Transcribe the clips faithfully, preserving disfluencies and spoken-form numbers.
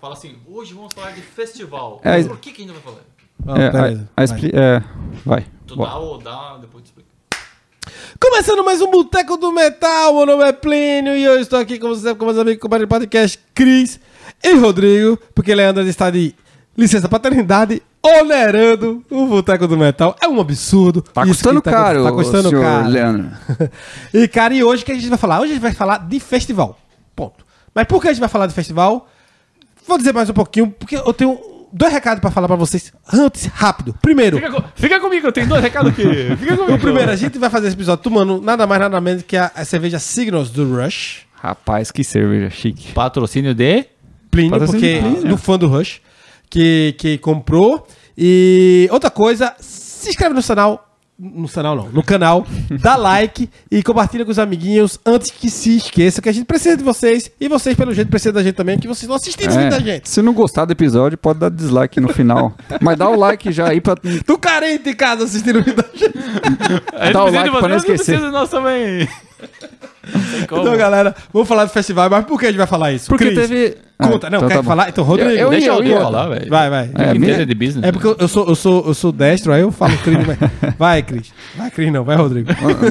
fala assim, hoje vamos falar de festival. É, Por que que a gente vai falar? Ah, é, a, a expli- é, vai. Tu dá ou dá, depois te explica. Começando mais um Boteco do Metal, meu nome é Plínio e eu estou aqui, como sempre, com meus amigos do podcast Cris e Rodrigo, porque Leandro está de licença paternidade, onerando o Boteco do Metal. É um absurdo. Tá Isso custando tá, caro, tá custando senhor caro. Leandro. E, cara, e hoje o que a gente vai falar? Hoje a gente vai falar de festival. Ponto. Mas por que a gente vai falar de festival? Vou dizer mais um pouquinho, porque eu tenho dois recados pra falar pra vocês antes, rápido. Primeiro... Fica, fica comigo, eu tenho dois recados aqui. Fica comigo. O primeiro, a gente vai fazer esse episódio tomando nada mais, nada menos que a, a cerveja Signals do Rush. Rapaz, que cerveja chique. Patrocínio de... Plínio, Patrocínio porque de Plínio. do fã do Rush, que, que comprou. E outra coisa, se inscreve no canal, no canal não, no canal, dá like e compartilha com os amiguinhos antes que se esqueça que a gente precisa de vocês e vocês, pelo jeito, precisam da gente também, que vocês não assistiram É, da gente. se não gostar do episódio, pode dar dislike no final. Mas dá o like já aí pra... Do carente em casa assistindo o vídeo da gente. Dá o like pra não esquecer. Precisa de nós também. Não tem como. Então, galera, vamos falar do festival, mas por que a gente vai falar isso? Porque Cris, teve... Conta, Ah, não, então quer tá bom. falar? Então, Rodrigo, Eu- eu Deixa ia, o eu Rodrigo ia. falar, velho. vai, vai. É, Quem minha- entende de business. É porque eu, eu sou, eu, sou, eu sou destro, aí eu falo Cris. Mas... Vai, Cris. Vai, Cris, não. Vai, Rodrigo.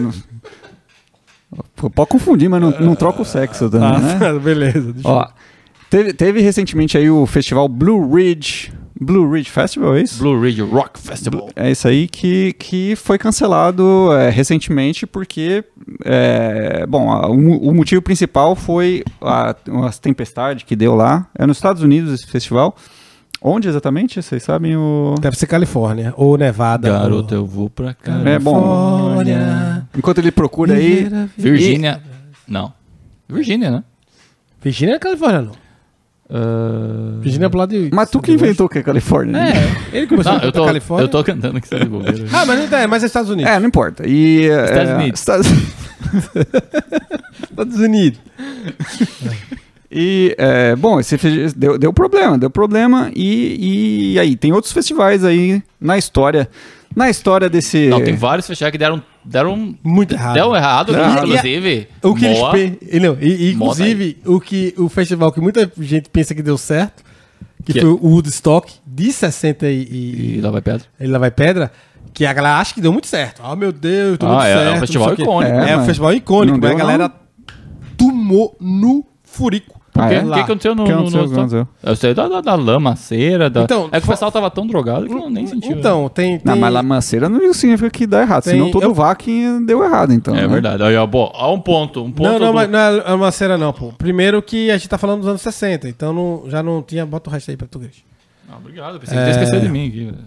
Pô, pode confundir, mas não, não troca o sexo também, Ah, né? beleza. Deixa Ó, teve, teve recentemente aí o festival Blue Ridge... Blue Ridge Festival, é isso? Blue Ridge Rock Festival. É isso aí que, que foi cancelado é, recentemente porque, é, bom, a- o, mo- o motivo principal foi a, as tempestades que deu lá. É nos Estados Unidos esse festival. Onde exatamente? Vocês sabem o... Deve ser Califórnia ou Nevada. Garoto, ou... eu vou pra cá. É bom. Califórnia. Enquanto ele procura aí... Virgínia. Não. Virgínia, né? Virgínia é Califórnia, não. Uh... Virgínia é pro lado de... Mas tu que inventou que é Califórnia? né? É, ele começou Não, a eu cantar tô, Califórnia. eu tô cantando que você é bobeira. Ah, mas não é, mas é Estados Unidos. É, não importa. E, Estados é, Unidos. Estados... Estados Unidos. E, é, bom, esse fe- deu, deu problema, deu problema. E, e aí, tem outros festivais aí na história. Na história desse... Não, tem vários festivais que deram, deram Muito errado. Deu errado, Deu errado. inclusive. O que eles Moa, pe... e, não, e, e, Moa inclusive, o, que, o festival que muita gente pensa que deu certo, que, Que foi é- o Woodstock, de sessenta e... E e... lá vai pedra. Ele lá vai pedra, que a galera acha que deu muito certo. Ah, meu Deus, deu Ah, muito é, é um certo. festival não sei o quê. icônico. É, É, um mas festival icônico, não mas a deu, galera tomou no furico. Ah, O que, é? o que Lá. aconteceu no... O que no- aconteceu? no- O que aconteceu? Eu sei da, da, da lama, cera, da... Então, é que o pessoal tava tão drogado que não nem sentiu. Então, tem... tem... Não, mas lamanceira não significa que dá errado. Tem- Senão todo eu- o vac deu errado, então. É né? verdade. Aí, ó, bom, ó, um ponto. Um ponto Não, não, do- mas não é uma cera não, pô. Primeiro que a gente tá falando dos anos sessenta, então não, já não tinha... Bota o resto aí pra tu, Cris. Ah, obrigado, pensei que você esqueceu de mim aqui.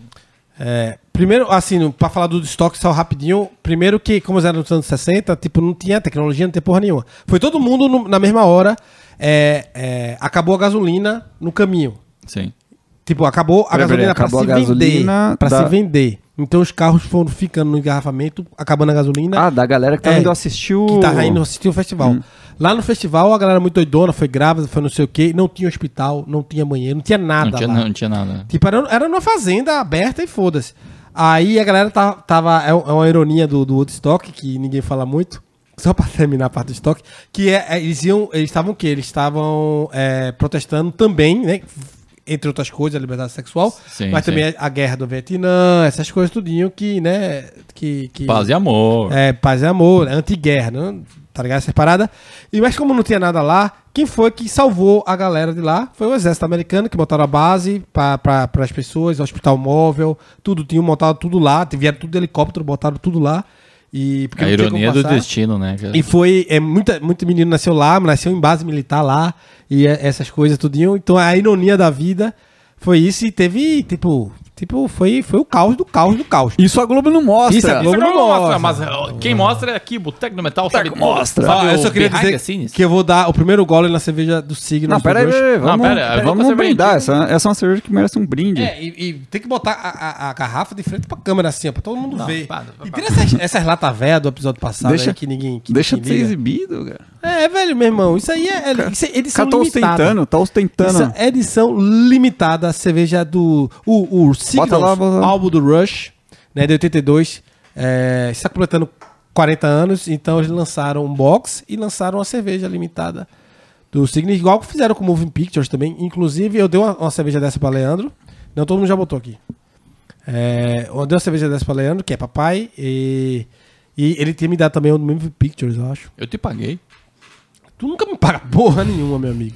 É, primeiro, assim, no- pra falar do estoque só rapidinho, primeiro que, como era nos anos sessenta, tipo, não tinha tecnologia, não tinha porra nenhuma. Foi todo mundo no- na mesma hora, é, é, acabou a gasolina no caminho. Sim. Tipo, acabou a Peraí, gasolina peraí, pra acabou se a gasolina vender. Pra da- se vender. Então os carros foram ficando no engarrafamento, acabando a gasolina. Ah, da galera que tá É, indo assistir o... Que tava indo assistir o festival. Hum. Lá no festival, a galera muito doidona, foi grávida, foi não sei o quê, não tinha hospital, não tinha banheiro, não tinha nada Não tinha, lá. não, não tinha nada. Tipo, era, era numa fazenda aberta e foda-se. Aí a galera tá- tava. É um- é uma ironia do, do Woodstock, que ninguém fala muito. Só pra terminar a parte do estoque. Que é, é, eles iam. Eles estavam o quê? Eles estavam é, protestando também, né? Entre outras coisas, a liberdade sexual. Sim, mas sim. também a guerra do Vietnã, essas coisas tudinho que, né? Que, que, Paz e amor. é, paz e amor, é anti-guerra, né? Tá ligado? Essas paradas. E, mas como não tinha nada lá, quem foi que salvou a galera de lá? Foi o exército americano, que botaram a base para as pessoas, hospital móvel, tudo, tinham montado tudo lá, vieram tudo de helicóptero, botaram tudo lá. E, porque A não tinha ironia como do passar. destino, né? cara? E foi, é, muita, muito menino nasceu lá, nasceu em base militar lá, e é, essas coisas tudinho. Então a ironia da vida foi isso, e teve, tipo, tipo foi, foi o caos do caos do caos. Isso a Globo não mostra. Isso a Globo Isso não não mostra, mostra. mas ó, quem mostra é aqui, Boteco do Metal, sabe? mostra. Sabe Ah, eu o só queria behind the dizer scenes? que eu vou dar o primeiro gole na cerveja do Signos. Não, pera aí, do pera Rush. aí, vamos, Não, pera, pera, vamos com a brindar. Essa, cervejinha. essa é uma cerveja que merece um brinde. É, e, e tem que botar a, a- a garrafa de frente pra câmera assim, ó, pra todo mundo Não, ver. para, para, E tira essas, essas latas velhas do episódio passado Deixa- aí que ninguém que Deixa de ninguém ser liga. exibido, cara. É, velho, meu irmão, isso aí é, é, isso é O edição cara tá limitada. ostentando, tá ostentando. Isso é edição limitada, a cerveja do... O, o Signals, Bota lá, bota lá. álbum do Rush, né, de oitenta e dois, é, está completando quarenta anos, então eles lançaram um box e lançaram uma cerveja limitada do Signy, igual que fizeram com o Moving Pictures também. Inclusive, eu dei uma, uma cerveja dessa pra Leandro. Não, todo mundo já botou aqui. É, eu dei uma cerveja dessa pra Leandro, que é papai, e, e ele tinha me dado também o Moving Pictures, eu acho. Eu te paguei. Tu nunca me paga porra nenhuma, meu amigo.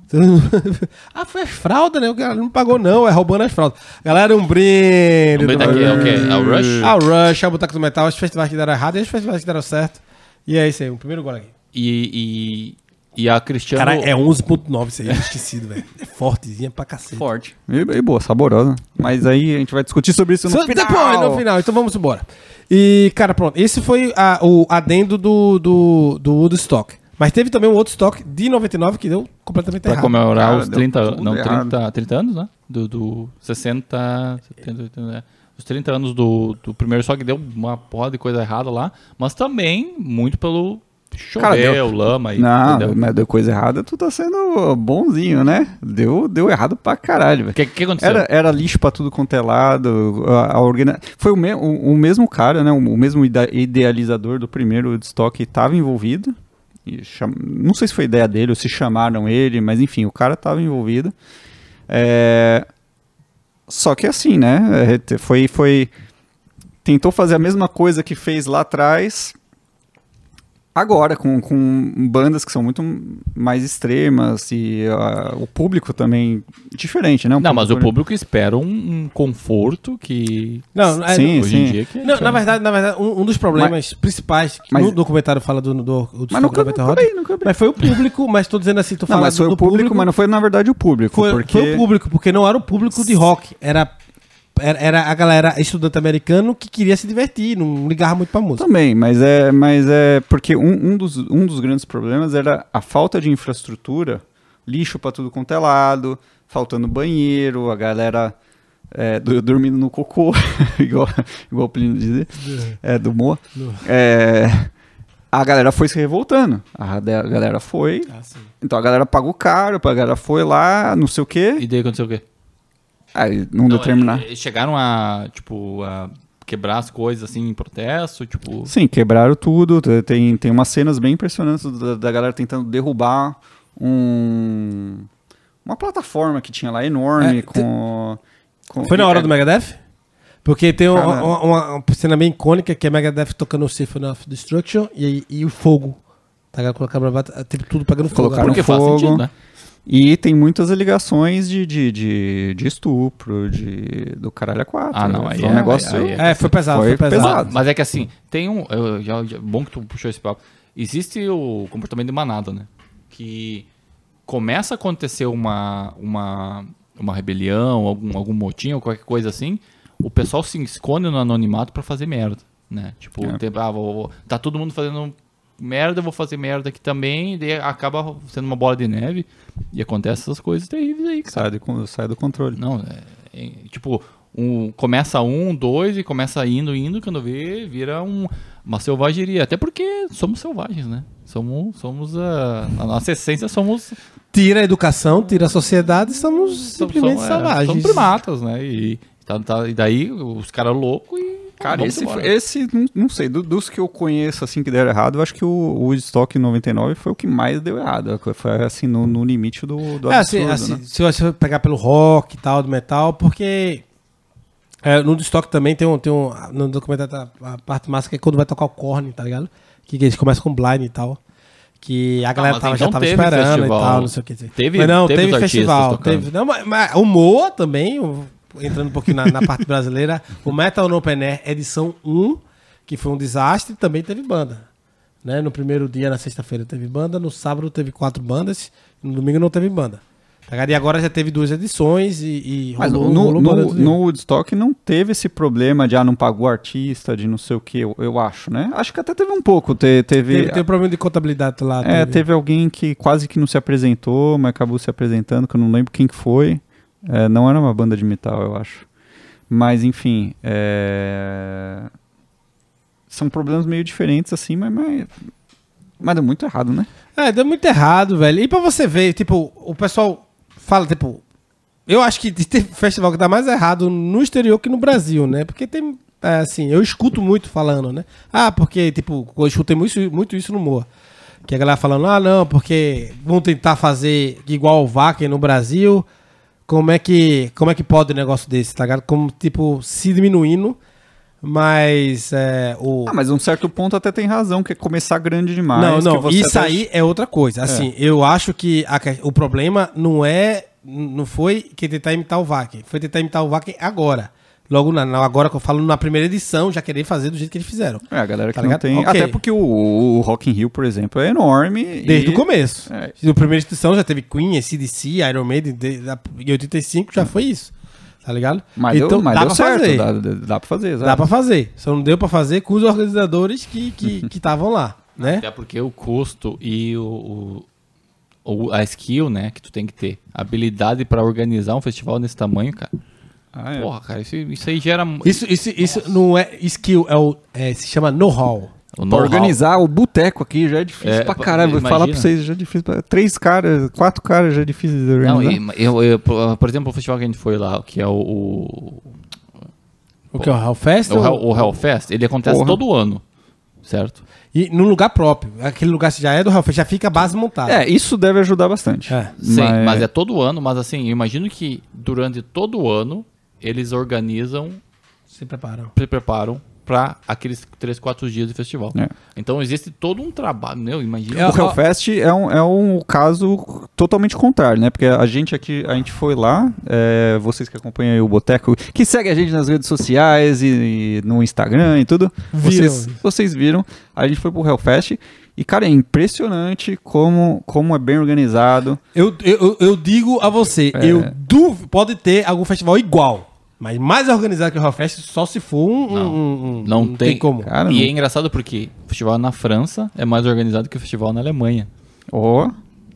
Ah, foi as fraldas, né? O cara não pagou, não. É roubando as fraldas. Galera, um brinde. Um brinde aqui é o quê? É o Rush? Ah, o Rush, é o Boteco do Metal, os festivais que deram errado e os festivais que deram certo. E é isso aí, o primeiro gole aqui. E, e, e a Cristiano... Cara, é onze ponto nove isso aí, esquecido, velho. É fortezinha pra cacete. Forte. E, e boa, saborosa. Mas aí a gente vai discutir sobre isso no So, final. Depois, no final. Então vamos embora. E, cara, pronto. Esse foi a, o adendo do, do, do Woodstock. Mas teve também um outro stock de noventa e nove que deu completamente Pra errado. comemorar Cara, os deu trinta, tudo não, errado. trinta, trinta anos, né? Do, do sessenta, setenta, oitenta, é. Os trinta anos do, do primeiro stock deu uma porra de coisa errada lá, mas também muito pelo choveu, Cara, deu- lama e Não, entendeu? mas deu coisa errada, tu tá sendo bonzinho, né? Deu, deu errado pra caralho, velho. O que, que aconteceu? Era, era lixo pra tudo quanto é lado. A, a organi... Foi o, me... o, o mesmo cara, né? O, o mesmo ide- idealizador do primeiro Woodstock estava envolvido. E cham... Não sei se foi ideia dele ou se chamaram ele, mas enfim, o cara estava envolvido. É... Só que assim, né? é, Foi, foi. Tentou fazer a mesma coisa que fez lá atrás. Agora, com, com bandas que são muito mais extremas e uh, o público também diferente, né? Um Não, mas o público- público espera um, um conforto que Não, é, Sim, hoje sim. em dia que é Não, na diferente. verdade, na verdade um, um dos problemas principais que mas- no documentário fala do, do, do Mas não Woodstock noventa cabe Roda, aí, não cabe aí. mas foi o público, mas tô dizendo assim, tu Não, fala mas foi do o público, mas não foi na verdade o público. foi, porque... foi o público, porque não era o público de rock, era, era, era a galera estudante americano que queria se divertir, não ligava muito pra música. Também, mas é, mas é porque um, um, dos, um dos grandes problemas era a falta de infraestrutura, lixo pra tudo quanto é lado, faltando banheiro, a galera é, do- dormindo no cocô, igual, igual o Plínio dizia, é, do Moa. É, a galera foi se revoltando, a, de- a galera foi, Ah, sim. então a galera pagou caro, a galera foi lá, não sei o quê, E daí aconteceu o quê? aí não deu terminar. Eles chegaram a, tipo, a quebrar as coisas assim em protesto, tipo... Sim, quebraram tudo. t- Tem, tem umas cenas bem impressionantes da, da galera tentando derrubar um, uma plataforma que tinha lá enorme É, com, com- Foi na hora do Megadeth? Porque tem uma, Cara. uma, uma- uma cena bem icônica que é Megadeth tocando o Symphony of Destruction e, e o fogo. Tá ligado? Com a câmera bate- tipo, tudo pegando fogo. Colocaram Porque faz fogo. sentido, né? E tem muitas alegações de, de, de, de estupro, de, do caralho a quatro. Ah, não, aí Foi um é- negócio... aí é- É, foi pesado, Foi foi, pesado. pesado. Mas, mas é que assim, tem um. Eu, já, já- bom que tu puxou esse papo. Existe o comportamento de manada, né? Que começa a acontecer uma, uma, uma rebelião, algum, algum motim ou qualquer coisa assim, o pessoal se esconde no anonimato pra fazer merda, né? Tipo, É. tem- ah, vou- vou- tá todo mundo fazendo merda, eu vou fazer merda aqui também, e daí acaba sendo uma bola de neve e acontece essas coisas terríveis aí, cara. Sai do, con- sai do controle. Não, é, é, tipo, um, começa um, dois e começa indo, indo, quando vê, vira um, uma selvageria. Até porque somos selvagens, né? Somos, somos a, a nossa essência somos, Tira a educação, tira a sociedade, somos simplesmente somos, é, selvagens. somos primatas, né? E, tá, tá- e daí os caras loucos e... Cara, vamos esse, embora. foi- esse não, não sei, do- dos que eu conheço assim que deram errado, eu acho que o, o Woodstock noventa e nove foi o que mais deu errado. Foi assim, no, no limite do, do É, assim, absurdo, assim, né? se você pegar pelo rock e tal, do metal, porque é, no Woodstock também tem um, tem um no documentário tá, a parte massa que é quando vai tocar o Korn, tá ligado? Que, que eles começam com Blind e tal. Que a galera mas tava, então já tava teve esperando festival. e tal, não sei o que. Teve- mas não, teve teve, os artistas festival. tocando. Teve, não, mas, mas o Moa também, o- entrando um pouquinho na, na parte brasileira, o Metal no Open Air edição um, que foi um desastre, também teve banda. Né? No primeiro dia, na sexta-feira, teve banda, no sábado teve quatro bandas, no domingo não teve banda. Tá ligado? E agora já teve duas edições e, e Mas rolou, no, rolou no, banda no, tudo. Woodstock não teve esse problema de ah, não pagou o artista, de não sei o que, eu, eu acho, né? Acho que até teve um pouco. Te- teve, Teve, teve problema de contabilidade lá. é, teve alguém que quase que não se apresentou, mas acabou se apresentando, que eu não lembro quem que foi. É, não era uma banda de metal, eu acho. Mas, enfim, é... são problemas meio diferentes, assim, mas, mas... mas deu muito errado, né? É, deu muito errado, velho. E pra você ver, tipo, o pessoal fala, tipo... Eu acho que tem festival que dá mais errado no exterior que no Brasil, né? Porque tem, é, assim, eu escuto muito falando, né? Ah, porque, tipo, eu escutei muito, muito isso no Moa. Que a galera falando, ah, não, porque vão tentar fazer igual o Wacken no Brasil. Como é que, como é que pode um negócio desse, tá ligado? Como, tipo, se diminuindo, mas é, o... Ah, mas um certo ponto até tem razão, que é começar grande demais. Não, não, que você isso até... aí é outra coisa. Assim, é. eu acho que a, o problema não é, não foi que tentar imitar o Wacken, foi tentar imitar o Wacken agora. Logo, na, agora que eu falo na primeira edição, já querer fazer do jeito que eles fizeram. É, a galera que tá não ligado? tem... Okay. Até porque o, o Rock in Rio, por exemplo, é enorme. Desde e... o começo. É. Na primeira edição já teve Queen, A C D C, Iron Maiden, de, de, em oitenta e cinco já foi isso. Tá ligado? Mas então, deu, mas dá deu pra certo, fazer. Dá, dá pra fazer, exato. Dá pra fazer. Só não deu pra fazer com os organizadores que que estavam lá, né? Até porque o custo e o, o, o, a skill, né, que tu tem que ter. A habilidade pra organizar um festival desse tamanho, cara. Ah, é. Porra, cara, isso, isso aí gera... Isso, isso, isso não é skill, é o, é, se chama know-how. O Pra organizar o boteco aqui já é difícil É, pra caralho. Vou imagina. falar pra vocês, já é difícil. Pra... Três caras, quatro caras já é difícil de Não, organizar. e, eu, eu, por exemplo, o festival que a gente foi lá, que é o... O, O que é o Hellfest? o, ou- Hell, o Hellfest, ele acontece Porra. todo ano, certo? E num lugar próprio. Aquele lugar que já é do Hellfest, já fica a base montada. É, isso deve ajudar bastante. É. Sim, mas... Mas- é todo ano, mas assim, eu imagino que durante todo o ano eles organizam, Se preparam. se preparam para aqueles três, quatro dias de festival. É. Então existe todo um trabalho, meu, imagina. É, O Hellfest é um, é um caso totalmente contrário, né? Porque a gente aqui, a gente foi lá, é, vocês que acompanham aí o Boteco, que segue a gente nas redes sociais e, e no Instagram e tudo, Viram. vocês, vocês viram, a gente foi pro Hellfest e, cara, é impressionante como, como é bem organizado. Eu, eu, eu digo a você, É. eu duvido, pode ter algum festival igual. Mas mais organizado que o Hellfest só se for um... Não. um- um- Não tem. como. Cara, E não- é engraçado porque o festival na França é mais organizado que o festival na Alemanha. Ó,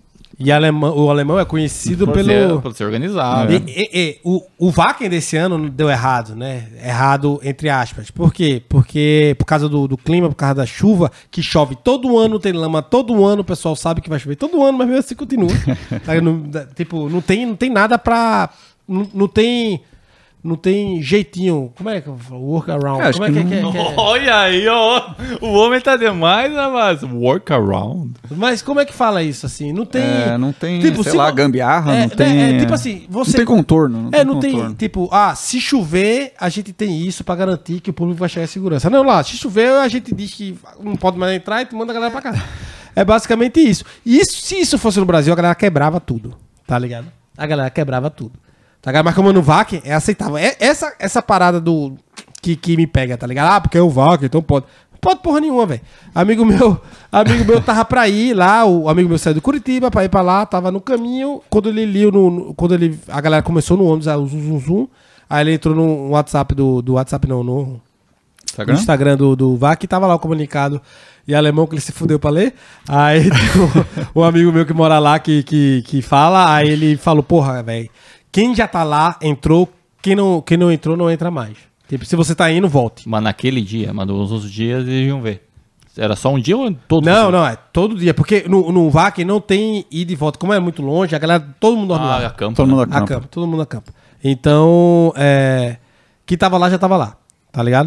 E alemão, o alemão é conhecido Por pelo... ser, por ser organizado. E, e- e, o, o Wacken desse ano deu errado, né? Errado, entre aspas. Por quê? Porque por causa do, do clima, por causa da chuva, que chove todo ano, tem lama todo ano, o pessoal sabe que vai chover todo ano, mas mesmo assim continua. Tá? Não, da- tipo, não tem, não tem nada pra... Não, não tem... Não tem jeitinho. Como é que eu falo? Workaround. É, acho Como é que, que é, não- que é- que é? Olha aí, ó. O homem tá demais, rapaz. Workaround. Mas como é que fala isso assim? Não tem. é, não tem, tipo, sei se lá, vo- gambiarra, É, não tem... é, é, tipo assim, você. Não tem contorno. Não É, tem não contorno. tem, tipo, ah, se chover, a gente tem isso pra garantir que o público vai chegar em segurança. Não, lá, se chover, a gente diz que não pode mais entrar e tu manda a galera pra casa. É basicamente isso. E isso, se isso fosse no Brasil, a galera quebrava tudo, tá ligado? A galera quebrava tudo. Tá ligado? Mas como no Wacken, é aceitável. É essa, essa parada do que, que me pega, tá ligado? Ah, porque é o Wacken, então pode. Não pode porra nenhuma, velho. Amigo meu, amigo meu tava pra ir lá, o amigo meu saiu de Curitiba pra ir pra lá, tava no caminho. Quando ele liu no. no- quando ele. A galera começou no ônibus, ah, o zum, zum, zum. Aí ele entrou no WhatsApp do. Do WhatsApp não, no. Instagram? No Instagram do, do V A C, tava lá o comunicado em alemão que ele se fudeu pra ler. Aí o um amigo meu que mora lá que, que, que fala, aí ele falou, porra, velho, quem já tá lá entrou, quem não, quem não entrou não entra mais. Tipo, se você tá indo, volte. Mas naquele dia, mas nos outros dias eles iam ver. Era só um dia ou todo Não, não, é todo dia. Porque no, no V A C não tem ida e volta. Como é muito longe, a galera, todo mundo dorme Ah, lá. acampa. Todo né? mundo Acampa, acampa. todo mundo acampa. Então, é, quem tava lá já tava lá, tá ligado?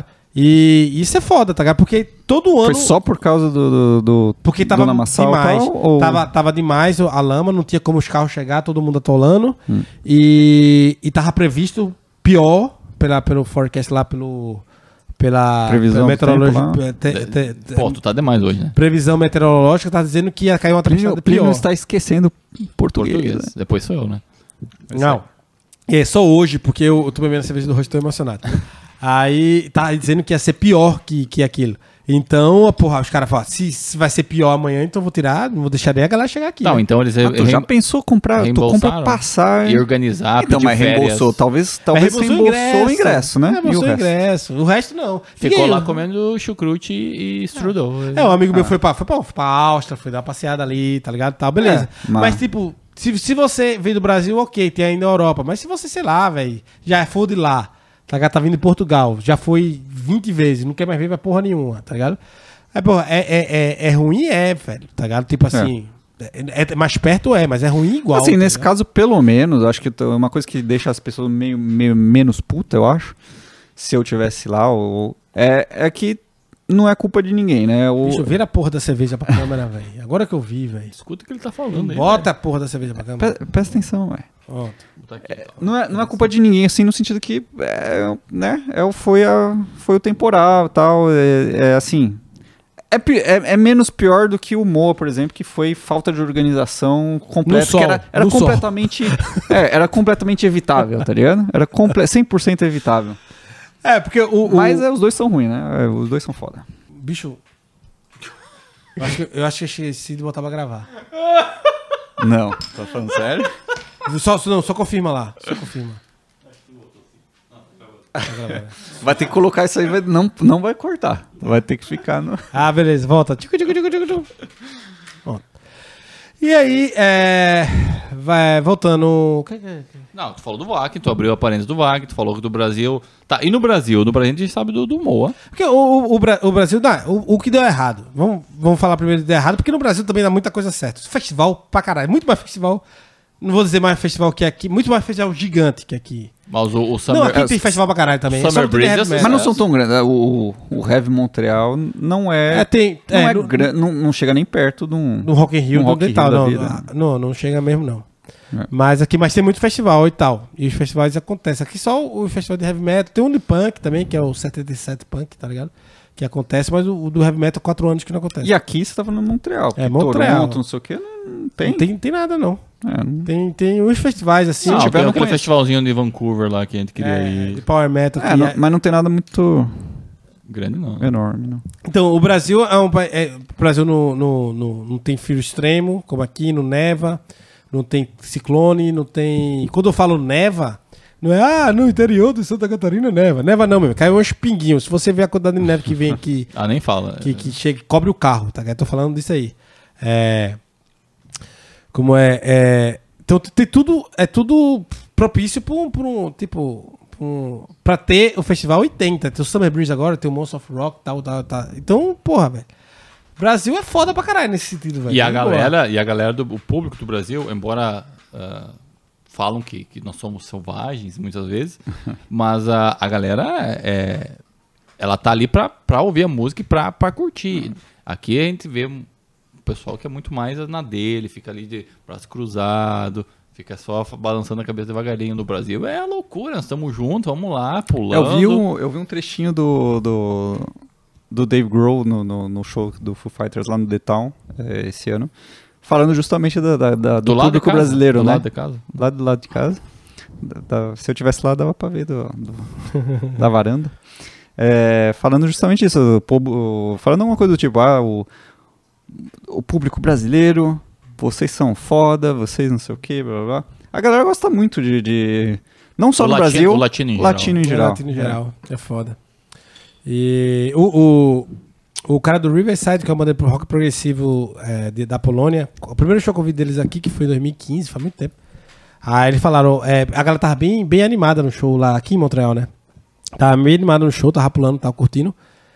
E isso é foda, tá ligado? Porque todo ano... Foi só por causa do, do, do Porque tava do lamaçal e demais. tal, ou- Tava, tava demais a lama, não tinha como os carros chegar, todo mundo atolando. Hum. E, e tava previsto pior pela, pelo forecast lá, pelo, pela, Previsão pela do tempo meteorologia. te- te- te- Pô, tu tá demais hoje, né? previsão meteorológica tá dizendo que ia cair uma Plínio, tempestade Plínio pior. está esquecendo português. Português. né? Depois sou eu, né? Não. É só hoje, porque eu, eu tô bebendo a cerveja do rosto e tô emocionado. Aí tá dizendo que ia ser pior que, que aquilo. Então, porra, os caras falam, se, se vai ser pior amanhã, então eu vou tirar, não vou deixar nem a galera chegar aqui. Não, né? então eles Ah, tu já re- pensou comprar? Tu reembolsaram compra passagem. e organizar, Então, pedir mas férias. reembolsou. Talvez, Mas talvez reembolsou o ingresso, né? Reembolsou E o o resto? ingresso. O resto não. Ficou Fiquei- lá comendo chucrute e strudel. É, um amigo Ah. meu foi pra, foi, pra, foi pra Áustria, foi dar uma passeada ali, tá ligado? Tal, beleza. É, mas... mas- tipo, se, se você veio do Brasil, ok, tem ainda a Europa. Mas se você, sei lá, velho, já for de lá, tá ligado? Tá vindo de Portugal, já foi vinte vezes, não quer mais ver pra porra nenhuma, tá ligado? É, porra, é, é, é, é ruim, é, velho, tá ligado? Tipo assim, é. é mais perto é, mas é ruim igual. Assim, tá nesse ligado? caso, pelo menos, acho que t- uma coisa que deixa as pessoas meio, meio menos puta, eu acho, se eu tivesse lá, ou, é, é que não é culpa de ninguém, né? O... Deixa eu ver a porra da cerveja pra câmera, velho. Agora que eu vi, velho. Escuta o que ele tá falando aí. Bota a porra da cerveja pra câmera. Pre- Presta atenção, velho. Ó. É, não, é, não é culpa de ninguém, assim, no sentido que, é, né, é, foi, a, foi o temporal e tal, é, é assim, é, pi- é, é menos pior do que o Moa, por exemplo, que foi falta de organização completa, No sol, que era, era no sol. completamente, é, era completamente evitável, tá ligado? Era comple- cem por cento evitável. É, porque o... o Mas é, os dois são ruins, né? É, os dois são foda. Bicho... Eu acho, que, eu acho que eu esqueci de botar pra gravar. Não, tá falando sério? Só, não, só confirma lá. Só confirma. Vai ter que colocar isso aí, vai- não, não vai cortar. Vai ter que ficar no... Ah, beleza, volta. Tchicu, tchicu, tchicu, tchicu, tchicu. Pronto. E aí, é... Vai, voltando... o que que é? Não, tu falou do V A C, tu abriu a parênteses do V A C, tu falou que do Brasil... Tá, e no Brasil? No Brasil a gente sabe do, do Moa. Porque o, o, o, Bra- o Brasil... Não, o, o que deu errado. Vamos, vamos falar primeiro do que deu errado, porque no Brasil também dá muita coisa certa. Festival pra caralho. Muito mais festival... Não vou dizer mais festival que aqui. Muito mais festival gigante que aqui. Mas o, o Summer... Não, aqui é, tem festival pra caralho também. Summer Só não tem Breeze heavy é metal. Mas não são tão grandes. O, o Heavy Montreal não é... É, tem... Não, é, é no, gran- não, não chega nem perto de um... no Rock in Rio, um no Rock in dental, Rio da não, vida. ah, não. Não chega mesmo, não. É. Mas aqui, mas tem muito festival e tal. E os festivais acontecem. Aqui só o festival de heavy metal. Tem o Unipunk também, que é o setenta e sete Punk, tá ligado? Que acontece, mas o, o do heavy metal há quatro anos que não acontece. E aqui você tava no Montreal. É, porque Montreal. Toronto, não sei o que, não tem. Não tem, tem nada, não. É, não- Tem, tem uns festivais assim, Não, tiver, tem eu não aquele conheço. festivalzinho de Vancouver lá que a gente queria é, de ir. power metal. é, que não- é- mas não tem nada muito Grande não. enorme, não. Então, o Brasil é um país. É, o Brasil não, não, não, não tem frio extremo, como aqui, não neva, não tem ciclone, não tem. Quando eu falo neva, não é, ah, no interior de Santa Catarina neva. Neva não, meu. Cai uns pinguinhos. Se você ver a quantidade de neve que vem aqui, Ah, nem fala. que, que chega, cobre o carro, tá? Eu tô falando disso aí. É. Como é. é então, tem tudo. É tudo propício pra um. Pra um tipo. Pra, um, pra ter o festival oitenta. Tem o Summer Breeze agora, tem o Monster of Rock, tal, tal, tal. Então, porra, velho. Brasil é foda pra caralho nesse sentido, velho. E a Tem galera, e a galera do o público do Brasil, embora ah, falam que, que nós somos selvagens muitas vezes, mas a, a galera é, ela tá ali pra, pra ouvir a música e pra, pra curtir. Aqui a gente vê um pessoal que é muito mais na dele, fica ali de braço cruzado, fica só balançando a cabeça devagarinho. No Brasil é loucura, nós estamos juntos, vamos lá, pulando. Eu vi um, eu vi um trechinho do, do, do Dave Grohl no, no, no show do Foo Fighters lá no The Town, é, esse ano, falando justamente da, da- da- do, do lado de público casa, brasileiro, do né? lado de casa. Lá do lado de casa. Da- da- se eu tivesse lá, dava pra ver do, do- da varanda. É, falando justamente isso, o povo- falando alguma coisa do tipo, ah, o, o público brasileiro, vocês são foda, vocês não sei o que, blá blá blá. A galera gosta muito de. de- não só O no latino- Brasil, o latino em latino em É, geral. latino em geral. É, foda. E o, o, o cara do Riverside, que é uma banda pro rock progressivo é, de- da Polônia, o primeiro show que eu vi deles aqui, que foi em dois mil e quinze, faz muito tempo. Aí eles falaram, é, a galera tava bem, bem animada no show lá, aqui em Montreal, né? Tava meio animada no show, tava pulando, tava curtindo.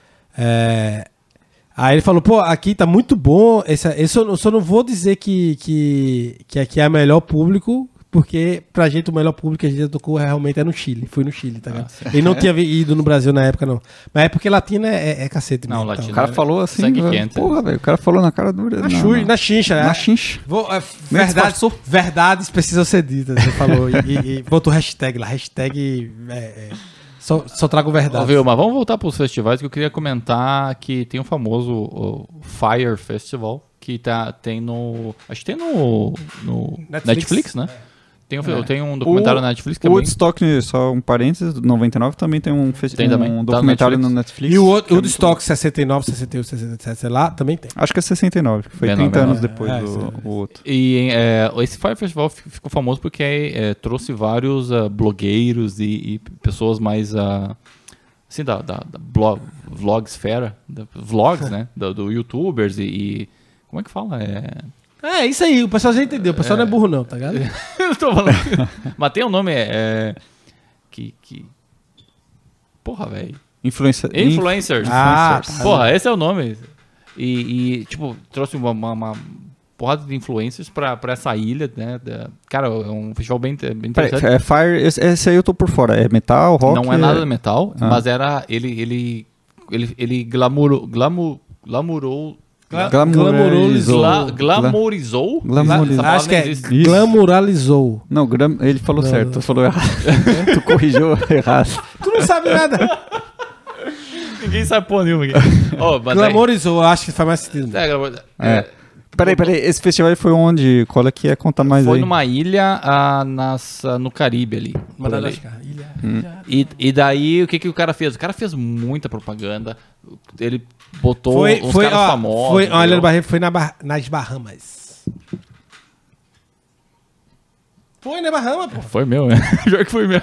É, aí ele falou, pô, aqui tá muito bom. Esse, esse eu, eu só não vou dizer que, que, que aqui é o melhor público, porque pra gente o melhor público que a gente tocou realmente é no Chile. Foi no Chile, tá ligado? Ele não tinha ido no Brasil na época, não. Mas é porque latino é, é, é cacete Não, mesmo. latino O cara é falou assim, sangue velho, quente. porra, velho, o cara falou na cara dura. Na, na, chui, na, na chincha, né? na chincha. Vou, é, Nem verdade, disfarçou. verdades precisam ser ditas, ele falou. E, e, e botou hashtag lá, hashtag é, é, só, só trago Ó, verdade. viu, mas vamos voltar para os festivais que eu queria comentar que tem o famoso o Fire Festival que tá, tem no. Acho que tem no, no Netflix. Netflix, né? Tem um, É. tem um documentário O- na Netflix que é O bem- Woodstock, só um parênteses, do noventa e nove também tem um, festi- Tem também, um tá no documentário Netflix. no Netflix. E o outro, que o é do muito Stock sessenta e nove, sessenta e oito, sessenta e sete, sei lá, também tem. bom. Acho que é sessenta e nove, que foi Menor, trinta anos menor. depois É, do isso o outro. E é, esse Fire Festival fi- ficou famoso porque é, trouxe vários ah, blogueiros e, e pessoas mais ah, assim da, da, da blog, vlogsfera, da, vlogs, né, do, do YouTubers e, e como é que fala? É... É, isso aí, o pessoal já entendeu. O pessoal não é burro, não, tá ligado? Eu tô falando. Mas tem um nome é, é, que que porra, velho. Influencer. Influencers. Ah, Influencers. tá. Porra, esse é o nome. E, e, tipo, trouxe uma, uma, uma porrada de influencers pra, pra essa ilha, né? Da- cara, é um festival bem, bem Peraí, interessante. é Fire, esse, esse aí eu tô por fora. É metal, rock? Não é nada de metal, Ah. mas era. Ele, ele ele, ele glamourou, glamour, glamourou, Gla- Glamorizou. gla, glamourizou? Glamorizou. Essa palavra Acho que nem é existe. glamoralizou. Não, gram... ele falou Não, certo, não. tu falou errado. Tu corrigiu errado. Tu não sabe nada. Ninguém sabe porra nenhuma aqui. Oh, mas Glamorizou, eu acho que faz mais sentido. É, é, glamour- É. Peraí, peraí, esse festival foi onde? Qual é que é? Conta mais Foi aí. numa ilha ah, nas, ah, no Caribe ali. por ali. Madagascar. Ilha, ilha. E, e daí, o que, que o cara fez? O cara fez muita propaganda. Ele botou Foi, uns foi, caras ó, famosos. foi, olha, entendeu? no Barreiro, foi na Bah- nas Bahamas. Foi na Bahamas, pô. Foi meu, né? Pior que foi meu.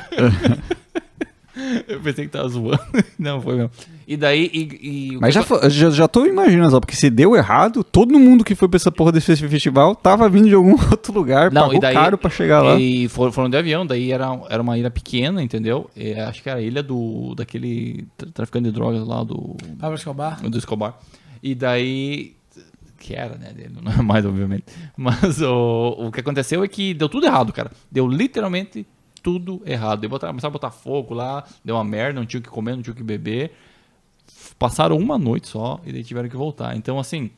Eu pensei que tava zoando. Não, foi meu. E daí... E, e o Mas que já, acon- fo- já, já tô imaginando só, porque se deu errado, todo mundo que foi pra essa porra desse festival tava vindo de algum outro lugar, Não, pagou e daí- caro pra chegar lá. E foram, foram de avião, daí era, era uma ilha pequena, entendeu? E acho que era a ilha do, daquele tra- traficante de drogas lá, do, Pablo Escobar. do Escobar. E daí... Que era, né? Dele, não é mais, obviamente. Mas o, o que aconteceu é que deu tudo errado, cara. Deu literalmente tudo errado. Deu botar, começaram a botar fogo lá, deu uma merda, não tinha o que comer, não tinha o que beber. Passaram uma noite só e daí tiveram que voltar. Então, assim,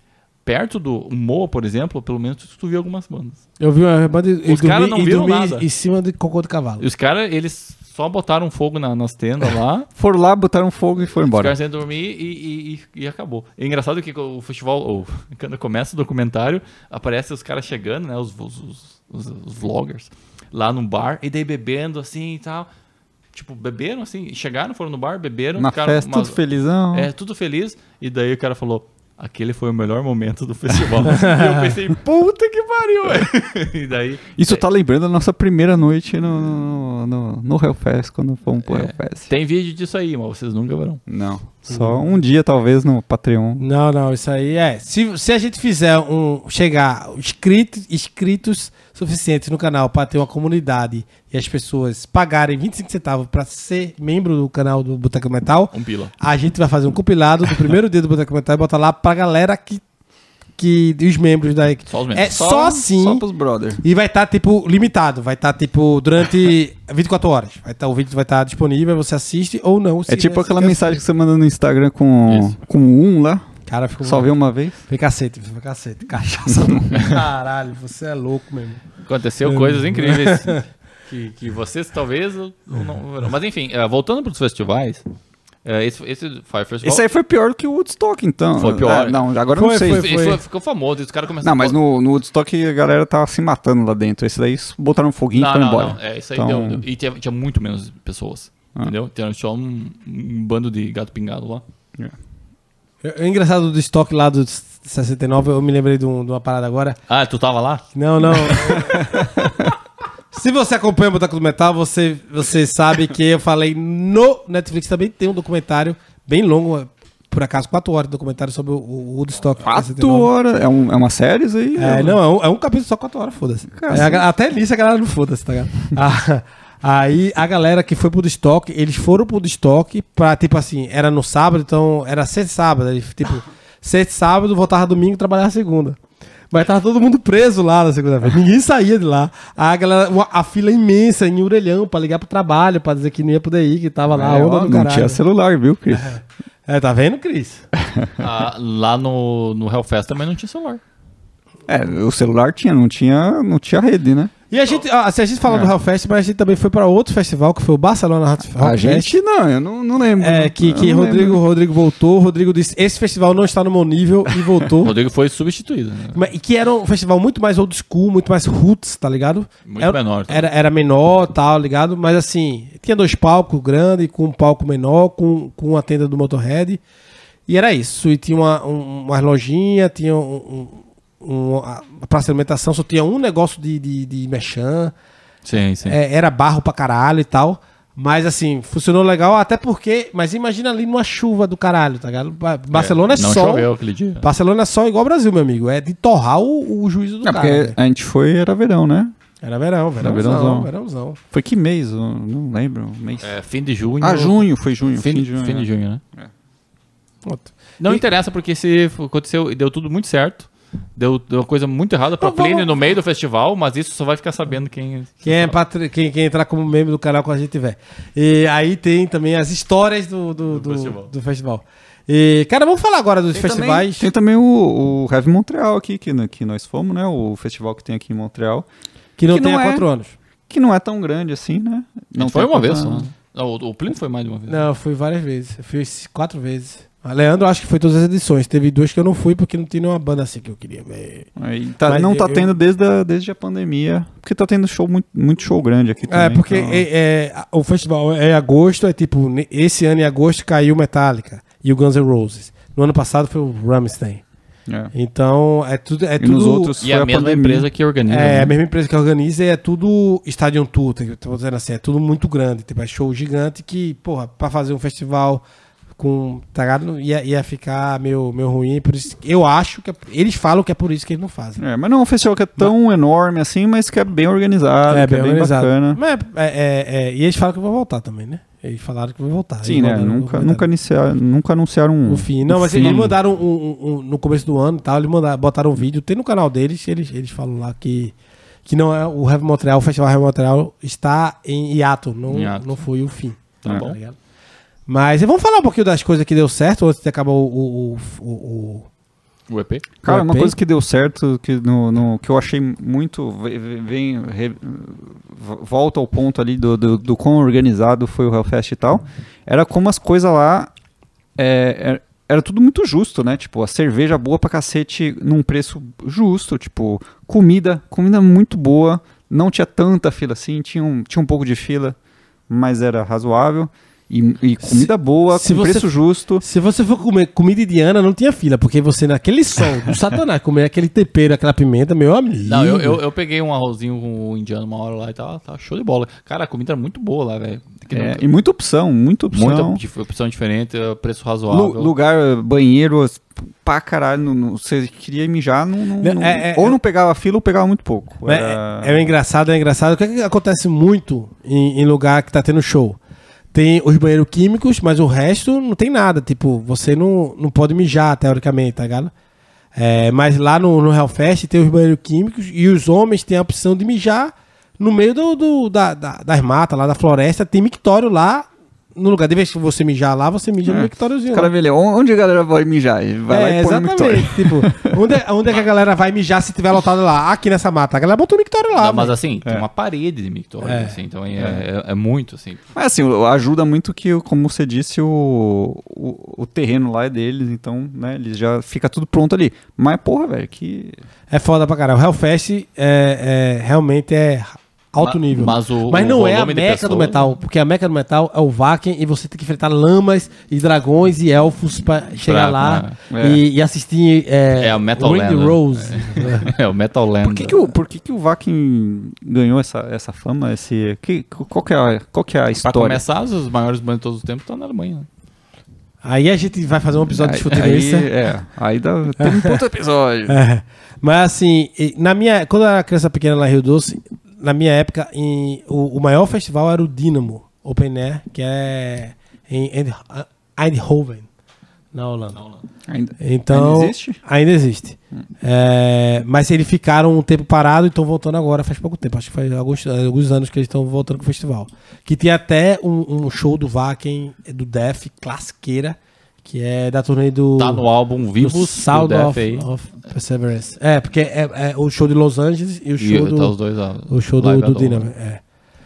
perto do Moa, por exemplo, pelo menos tu, tu viu algumas bandas. Eu vi uma banda e Os caras não e viram dormi nada. em cima de cocô de cavalo. E os caras, eles só botaram fogo na- nas tendas lá. Foram lá, botaram fogo e foram Os embora. caras sem dormir e, e, e- e acabou. É engraçado que o festival, ou, quando começa o documentário, aparece os caras chegando, né? Os, os, os, os- os vloggers, lá no bar, e daí bebendo assim e tal. Tipo, beberam assim, chegaram, foram no bar, beberam. Na ficaram festa, uma- tudo felizão. É, tudo feliz. E daí o cara falou: aquele foi o melhor momento do festival. E eu pensei, puta que pariu, velho. E daí. Isso tá lembrando a nossa primeira noite no, no, no, no Hellfest, quando fomos pro É, Hellfest. tem vídeo disso aí, mas vocês nunca verão. Não, só um dia talvez no Patreon. Não, não, isso aí é. Se, se a gente fizer um. Chegar inscritos, inscritos suficientes no canal para ter uma comunidade e as pessoas pagarem vinte e cinco centavos para ser membro do canal do Boteco Metal, Um pila. a gente vai fazer um compilado do primeiro dia do Boteco Metal e botar lá pra galera que. que os membros da equipe. Só os membros. É só, assim. Só pros brother. E vai estar, tipo, limitado. Vai estar, tipo, durante vinte e quatro horas. Vai tá, o vídeo vai estar disponível, você assiste ou não. É tipo aquela se- mensagem que você manda no Instagram com, Isso. com um lá, Cara, ficou só vê uma vez. Foi cacete, foi cacete. Cachaça do caralho, você é louco mesmo. Aconteceu coisas incríveis que, que vocês talvez não não verão. Mas enfim, eh, voltando para os festivais, eh, esse, esse Fire Festival Esse aí foi pior que o Woodstock, então. Foi pior. É, não, agora Foi, não sei. foi, esse foi- ficou famoso. Os caras começaram Não, mas no, no Woodstock a galera tava se matando lá dentro. Esse daí botaram um foguinho e Não, foram não, embora. não. É, isso aí Então- deu, deu. E tinha, tinha muito menos pessoas. Ah. Entendeu? Tinha só um, um bando de gato pingado lá. É, é engraçado do estoque lá do sessenta e nove, eu me lembrei de, um- de uma parada agora. Ah, tu tava lá? Não, não. Se você acompanha o Boteco do Metal, você, você sabe que eu falei no Netflix também tem um documentário bem longo, por acaso, quatro horas de documentário sobre o, o Woodstock. sessenta e Quatro nove. horas. É, um, é uma série isso aí? É, não, é um, é um capítulo só quatro horas, foda-se. Cara, É, a ga- até nisso a galera não foda-se, tá ligado? Ah, aí a galera que foi pro Woodstock, eles foram pro Woodstock pra, tipo assim, era no sábado, então era sexta e sábado. Aí, tipo, sexta e sábado, voltava domingo e trabalhava segunda. Mas tava todo mundo preso lá na segunda-feira. Ninguém saía de lá. Aí a galera, uma- a fila imensa em Orelhão pra ligar pro trabalho, pra dizer que não ia poder ir, que tava lá, É, a onda ó, do não caralho. tinha celular, viu, Cris? É, tá vendo, Cris? Ah, lá no, no Hellfest também não tinha celular. É, o celular tinha, não tinha, não tinha rede, né? E a gente, ah, se a gente fala É. do Hellfest, mas a gente também foi pra outro festival, que foi o Barcelona Rock A Fest. gente não, eu não, não lembro. É, que, Eu que não Rodrigo, lembro. Rodrigo voltou. Rodrigo disse: esse festival não está no meu nível e O voltou. Rodrigo foi substituído. Né? Mas- E que era um festival muito mais old school, muito mais roots, tá ligado? Muito era, menor. tá? Era, era menor, tal, ligado? Mas assim, tinha dois palcos grandes, com um palco menor, com, com uma tenda do Motorhead. E era isso. E tinha uma, um, umas lojinhas, tinha um, um, um- a praça de alimentação, só tinha um negócio de, de, de merchan. Sim, sim. É, era barro pra caralho e tal. Mas assim, funcionou legal, até porque. Mas imagina ali numa chuva do caralho, tá ligado? Ba- Barcelona é, não sol. choveu aquele dia. Barcelona é sol igual ao Brasil, meu amigo. É de torrar o, o juízo do É, cara. porque velho. a gente foi, era verão, né? Era verão, verãozão, verãozão. verãozão. Foi que mês? Eu não lembro. Mês. É, fim de junho. Ah, junho, foi junho. Fim, Fim, de junho. fim de é. junho, né? Pronto. Não E- interessa porque se aconteceu e deu tudo muito certo. Deu, deu uma coisa muito errada pra Então, vamos- Plínio no meio do festival, mas isso só vai ficar sabendo quem... Quem, é patri... quem, quem entrar como membro do canal quando a gente tiver. E aí tem também as histórias do, do, Do do, festival. do festival. E, cara, vamos falar agora dos Tem festivais. Também, tem também o, o Heavy Montreal aqui, que, que nós fomos, né? O festival que tem aqui em Montreal. Que não que tem não há é- quatro anos. Que não é tão grande assim, né? Não foi tem uma tanta- vez só. né? Não, o, o Plínio foi mais de uma vez. Não, eu fui várias vezes. Eu fui quatro vezes. A Leandro, acho que foi todas as edições. Teve duas que eu não fui porque não tinha nenhuma banda assim que eu queria ver. Aí tá- Mas não tá eu- tendo desde a, desde a pandemia. Porque tá tendo show muito, muito show grande aqui também. É, porque então- é- é, a- o festival é em agosto, é tipo, ne- esse ano em agosto caiu Metallica e o Guns N' Roses. No ano passado foi o Rammstein. é. Então, é tudo. É E tudo nos outros E é foi a a mesma pandemia. empresa que organiza. É, né? a mesma empresa que organiza e é tudo Stadium Tour, tá- tô dizendo assim, é tudo muito grande, tipo, é show gigante que, porra, pra fazer um festival com, tá ligado? Ia, ia ficar meio, meio ruim, por isso, eu acho que, é- eles falam que é por isso que eles não fazem. É, mas não é um festival que é tão enorme assim, mas que é bem organizado, que é bem bacana. Mas, é, é, é, e eles falam que vão voltar também, né? Eles falaram que vão voltar. Sim, Eles né? mandaram- Nunca, mandaram- nunca, iniciaram, nunca anunciaram um. O fim. Não, um mas fim. eles mandaram um, um- um- no começo do ano e tal, eles mandaram, botaram um vídeo, tem no canal deles, eles, eles falam lá que, que não é o Heavy Montreal, o Festival Heavy Montreal está em hiato, não, Em hiato. não foi o fim. Tá bom. ligado? Mas vamos falar um pouquinho das coisas que deu certo antes de acabar o. o, o, o- O E P. Cara, o uma E P? coisa que deu certo, que, no, no- que eu achei muito. ve- ve- Vem, re- volta ao ponto ali do, do, do quão organizado foi o Hellfest e tal. Era como as coisas lá. é, era, era tudo muito justo, né? Tipo, a cerveja boa pra cacete num preço justo. Tipo, comida, comida muito boa. Não tinha tanta fila assim, tinha um, tinha um pouco de fila, mas era razoável. E, e comida boa, se com você- preço justo. Se você for comer comida indiana, não tinha fila, porque você naquele sol do satanás comer aquele tempero, aquela pimenta, meu amigo. Não, eu, eu, eu peguei um arrozinho com o indiano uma hora lá e tava, tava show de bola. Cara, a comida era muito boa lá, velho. Que É, não- e muita opção, muita opção. Muita dif- opção diferente, eh, preço razoável. Lu- lugar, banheiro, as- pra caralho. Não, não- você queria mijar, não, não- Não, não- é- é- ou não pegava fila ou pegava muito pouco. É, Era- é, é engraçado, é engraçado. O que, é que acontece muito em, em lugar que tá tendo show? Tem os banheiros químicos, mas o resto não tem nada. Tipo, você não, não pode mijar, teoricamente, tá ligado? É, mas lá no, no Hellfest tem os banheiros químicos e os homens têm a opção de mijar no meio do, do- da, da- das matas, lá da floresta. Tem mictório lá no lugar. De vez que você mijar lá, você mija no É. mictóriozinho. O cara lá. vê ali, onde a galera vai mijar? Ele vai lá É, e põe no mictório. exatamente. Tipo, onde, é- onde é que a galera vai mijar se tiver lotado lá? Aqui nessa mata. A galera botou o mictório lá. Não, mas velho. assim, tem É. uma parede de mictório, É. assim, então é, é- é muito, assim. Mas assim, o- ajuda muito que, como você disse, o, o, o terreno lá é deles, então, né, eles já fica tudo pronto ali. Mas, porra, velho, que... É foda pra caralho. O Hellfest é, é, realmente é alto Ma- nível. mas o- Mas o não é a volume de meca pessoas- do metal, porque a meca do metal é o Wacken e você tem que enfrentar lamas e dragões e elfos pra chegar Pra- lá pra- e, e assistir é, É a Metal Ring Land, né? Rose. É o Metal Land. Por que, que, o, por que, que o Vakin ganhou essa, essa fama? Esse, que, qual, que é a, qual que é a Pra história? começar, os maiores bandos de todos os tempos estão na Alemanha. né? Aí a gente vai fazer um episódio discutindo aí, isso. é, aí dá, tem um outro episódio. É. Mas assim, e- na minha, quando eu era criança pequena lá em Rio Doce, na minha época, em- o, o maior festival era o Dynamo Open Air, que é em Eindh- Eindhoven, na Holanda. Ainda, Então, ainda existe? Ainda existe. É, mas eles ficaram um tempo parado e estão voltando agora, faz pouco tempo. Acho que faz alguns, alguns anos que eles estão voltando com o festival. Que tem até um, um show do Wacken, do Def, classiqueira, que é da turnê do... Tá no álbum do Vivos do Sound Death of, aí. of Perseverance. É, porque é, é o show de Los Angeles e o E show tá do... os dois lá. O show do, Live do at All, Dynamo. né? É.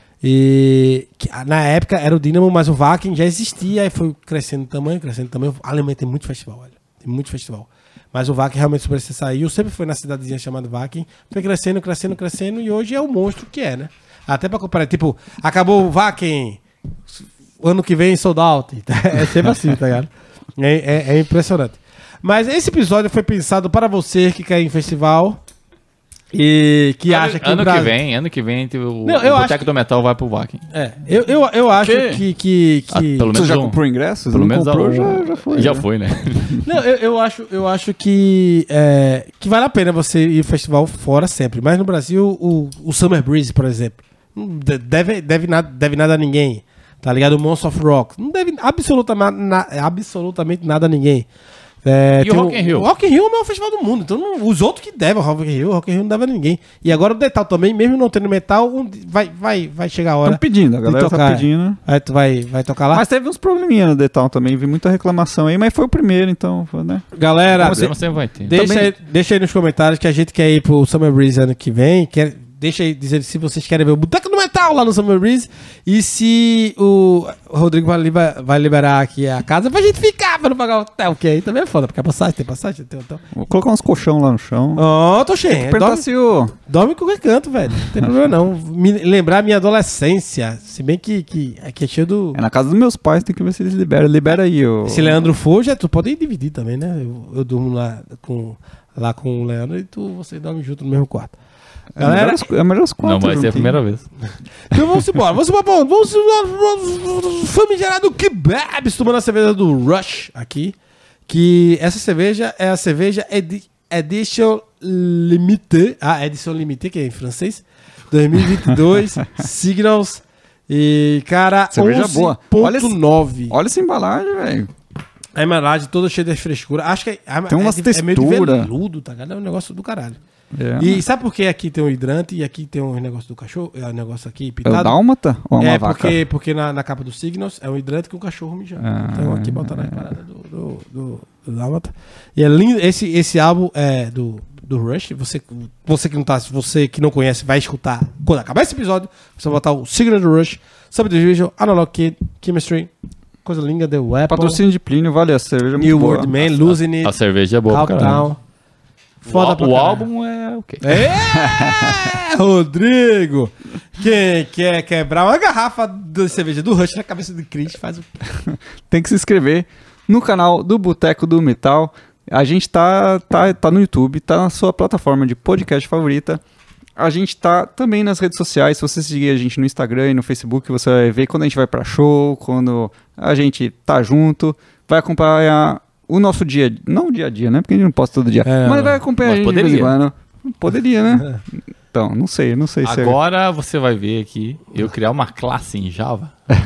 E que, ah, na época era o Dynamo, mas o Wacken já existia e foi crescendo de tamanho, crescendo de tamanho. A Alemanha tem muito festival, olha. Tem muito festival. Mas o Wacken realmente sobressaiu. Sempre foi na cidadezinha chamada Wacken. Foi crescendo, crescendo, crescendo. E hoje é o monstro que é, né? Até pra comparar. Tipo, acabou o Wacken. Ano que vem, sold out. É sempre assim, tá ligado? É, é- é impressionante. Mas esse episódio foi pensado para você que quer ir em festival e que ano, acha que ano o Brasil... que vem, ano que vem, o, Não, eu o acho Boteco do Metal vai pro Wacken. É, eu, eu, eu acho Que? que. que, Ah, que... pelo Você menos já um- comprou ingressos? Pelo Não menos comprou, um- já, já foi. Já né? foi, né? Não, eu, eu acho, eu acho que, é, que vale a pena você ir ao festival fora sempre. Mas no Brasil, o, o Summer Breeze, por exemplo, não de- deve, deve, nada, deve nada a ninguém. Tá ligado? O Monster of Rock. Não deve absolutamente, na, absolutamente nada a ninguém. É, E o tem Rock in Rio? O Rock in Rio é o maior festival do mundo. Então não- os outros que devem ao Rock in Rio, o Rock in Rio não deve a ninguém. E agora o Detal também, mesmo não tendo metal, um di- vai, vai, vai chegar a hora Estão pedindo, a de galera tá tocar. pedindo. Aí tu vai, vai tocar lá. Mas teve uns probleminha no Detal também, vi muita reclamação aí, mas foi o primeiro, então, foi, né? Galera, Problema sempre vai ter. deixa, Também- aí, deixa aí nos comentários que a gente quer ir pro Summer Breeze ano que vem. Quer, deixa aí dizer se vocês querem ver o Boteco do Metal lá no Summer Breeze. E se o Rodrigo vai, liber- vai liberar aqui a casa pra gente ficar, pra não pagar o hotel. Que aí também é foda, porque a passagem, tem passagem, tem hotel. Vou colocar uns colchão lá no chão. Ó, tô cheio. Perguntar Dorme, se o... dorme em qualquer canto, velho. Não tem problema não. Me lembrar a minha adolescência. Se bem que, que aqui é cheio do... É na casa dos meus pais, tem que ver se eles liberam. Libera aí, o... Se Leandro for, já tu pode dividir também, né? Eu, eu durmo lá com, lá com o Leandro e tu, você dorme junto no mesmo quarto. É melhor Galera, os- é melhor os quatro. Não vai ser a juntinho. primeira vez. então vamos embora. Vamos embora. Bom, vamos embora. Famigerado Kebabs tomando a cerveja do Rush aqui. Que essa cerveja é a cerveja edi Edition Limité. Ah, Edition Limité, que é em francês. dois mil e vinte e dois. Signals. E, cara, Cerveja boa. Olha esse- onze ponto nove. Olha essa embalagem, velho. A embalagem toda cheia de frescura. Acho que é, Tem umas é, de- é meio de textura. veludo, tá ligado? É um negócio do caralho. É. E sabe por que aqui tem um hidrante e aqui tem um negócio do cachorro? É um negócio aqui É o pintado? dálmata ou é uma É, vaca? porque, porque na, na capa do Signals é um hidrante com o cachorro mijando. Ah. Então aqui bota na parada do, do, do, do Dálmata. E é lindo. Esse, esse álbum é do, do Rush. Você, você que não tá, você que não conhece, vai escutar. Quando acabar esse episódio, você vai botar o Signal do Rush, Subdivision, Analog Kid, Chemistry, coisa linda, The Weapon, Patrocínio de Plínio, vale a cerveja. New muito boa. World Man, Losing It, A cerveja é boa pra caralho. Countdown. Foda O, pra o caralho. álbum é o quê? É, Rodrigo! Quem quer quebrar uma garrafa de cerveja do Rush na cabeça do Chris faz o. Tem que se inscrever no canal do Boteco do Metal. A gente tá, tá, tá no YouTube, tá na sua plataforma de podcast favorita. A gente tá também nas redes sociais. Se você seguir a gente no Instagram e no Facebook, você vai ver quando a gente vai pra show, quando a gente tá junto. Vai acompanhar o nosso dia, não o dia a dia, né? Porque a gente não posta todo dia. É, mas vai acompanhar mas a gente de vez em poderia. quando. Poderia, né? Então, não sei, não sei se é... Agora você vai ver aqui eu criar uma classe em Java.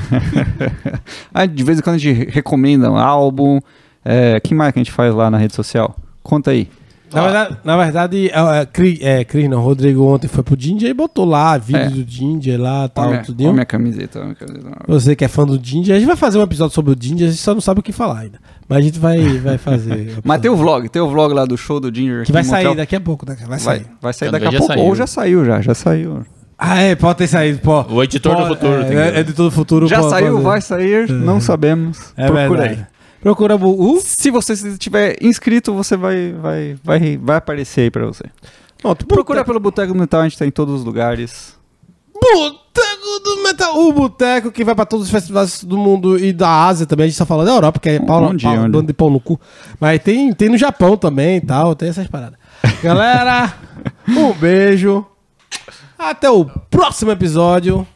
Ah, de vez em quando a gente recomenda um álbum. É, que mais que a gente faz lá na rede social? Conta aí. Na verdade, na verdade é, é, Cri- é, Cris não, Rodrigo ontem foi pro Ginger e botou lá vídeo É. do Ginger lá, Olha tal, minha, tudo. olha minha camiseta, olha minha camiseta. Você que é fã do Ginger, a gente vai fazer um episódio sobre o Ginger, a gente só não sabe o que falar ainda. Mas a gente vai, vai fazer. Mas tem o vlog, tem o vlog lá do show do Ginger. que aqui vai no sair motel. daqui a pouco, né? Vai sair. Vai, vai sair Quando daqui a já pouco, saiu. ou já saiu já, já saiu. Ah, é, pode ter saído, pô. O editor do Pode- futuro É, tem que é, ver. editor do futuro. Já pô, saiu, pode- vai sair, não sabemos. É Procura verdade. aí. Procura o. Se você estiver inscrito, você vai, vai, vai, vai aparecer aí pra você. Pronto, Procura pelo Boteco do Metal, a gente tá em todos os lugares. Boteco do Metal. O boteco que vai pra todos os festivais do mundo e da Ásia também. A gente só fala da Europa, que é pau, Onde, pau, onde? bando de pau no cu. Mas tem, tem no Japão também e tal, tem essas paradas. Galera, um beijo. Até o próximo episódio.